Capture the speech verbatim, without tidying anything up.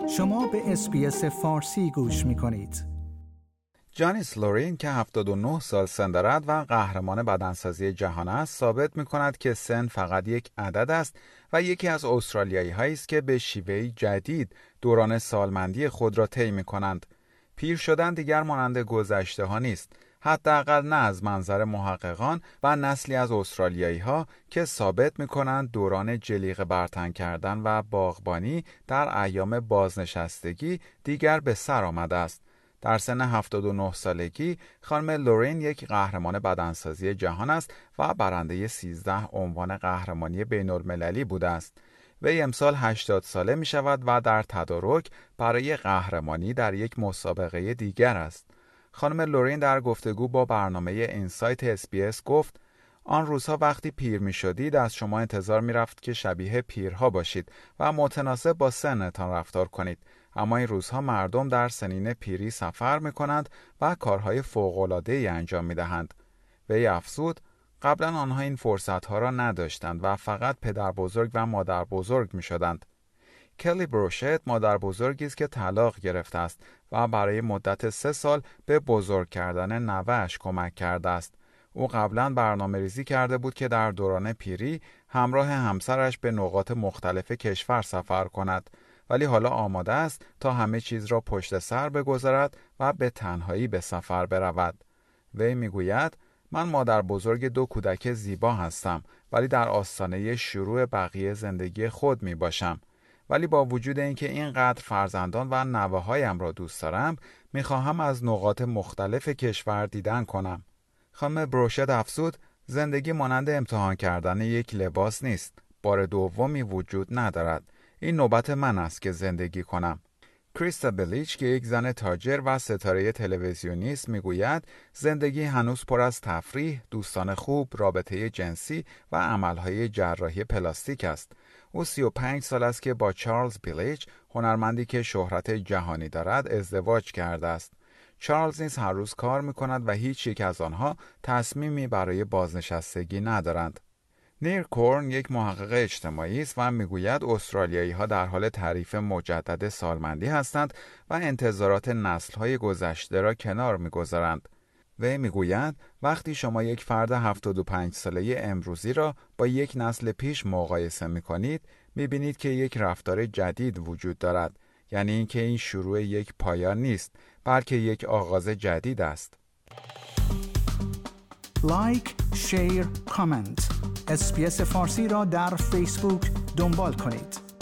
شما به اس‌بی‌اس فارسی گوش می‌کنید. جانیس لورین که هفتاد و نه سال سن دارد و قهرمان بدنسازی جهان است، ثابت می‌کند که سن فقط یک عدد است و یکی از استرالیایی‌هایی است که به شیوهی جدید دوران سالمندی خود را طی می‌کنند. پیر شدن دیگر مانند گذشته‌ها نیست، حداقل نه از منظر محققان و نسلی از استرالیایی‌ها که ثابت می‌کنند دوران جلیقه برتن کردن و باغبانی در ایام بازنشستگی دیگر به سر آمده است. در سن هفتاد و نه سالگی خانم لورین یک قهرمان بدنسازی جهان است و برنده سیزده عنوان قهرمانی بین‌المللی بوده است. وی امسال هشتاد ساله می شود و در تدارک برای قهرمانی در یک مسابقه دیگر است. خانم لورین در گفتگو با برنامه اینسایت اس بی اس گفت: آن روزها وقتی پیر می شدید از شما انتظار می رفت که شبیه پیرها باشید و متناسب با سنتان رفتار کنید. اما این روزها مردم در سنین پیری سفر می کنند و کارهای فوق‌العاده‌ای انجام می دهند. وی افزود: قبلا آنها این فرصتها را نداشتند و فقط پدر بزرگ و مادر بزرگ می شدند. کلی بروشت مادر بزرگی است که طلاق گرفته است و برای مدت سه سال به بزرگ کردن نوه‌اش کمک کرده است. او قبلا برنامه ریزی کرده بود که در دوران پیری همراه همسرش به نقاط مختلف کشور سفر کند، ولی حالا آماده است تا همه چیز را پشت سر بگذارد و به تنهایی به سفر برود. وی میگوید: من مادر بزرگ دو کودک زیبا هستم، ولی در آستانه شروع بقیه زندگی خود می باشم. ولی با وجود اینکه اینقدر فرزندان و نوه‌هایم را دوست دارم، می خواهم از نقاط مختلف کشور دیدن کنم. خانم بروشت افزود: زندگی مانند امتحان کردن یک لباس نیست. بار دومی وجود ندارد. این نوبت من است که زندگی کنم. کریستا بلیچ که یک زن تاجر و ستاره تلویزیونی است میگوید: زندگی هنوز پر از تفریح، دوستان خوب، رابطه جنسی و عملهای جراحی پلاستیک است. او سی و پنج سال است که با چارلز بلیچ، هنرمندی که شهرت جهانی دارد، ازدواج کرده است. چارلز نیز هر روز کار میکند و هیچ یک از آنها تصمیمی برای بازنشستگی ندارند. نیر کورن یک محقق اجتماعی است و میگوید استرالیایی‌ها در حال تعریف مجدد سالمندی هستند و انتظارات نسل‌های گذشته را کنار می‌گذارند. وی میگوید: وقتی شما یک فرد هفتاد و پنج ساله امروزی را با یک نسل پیش مقایسه می‌کنید، می‌بینید که یک رفتار جدید وجود دارد، یعنی اینکه این شروع یک پایان نیست، بلکه یک آغاز جدید است. لایک، شیر، کامنت. اس‌بی‌اس فارسی را در فیسبوک دنبال کنید.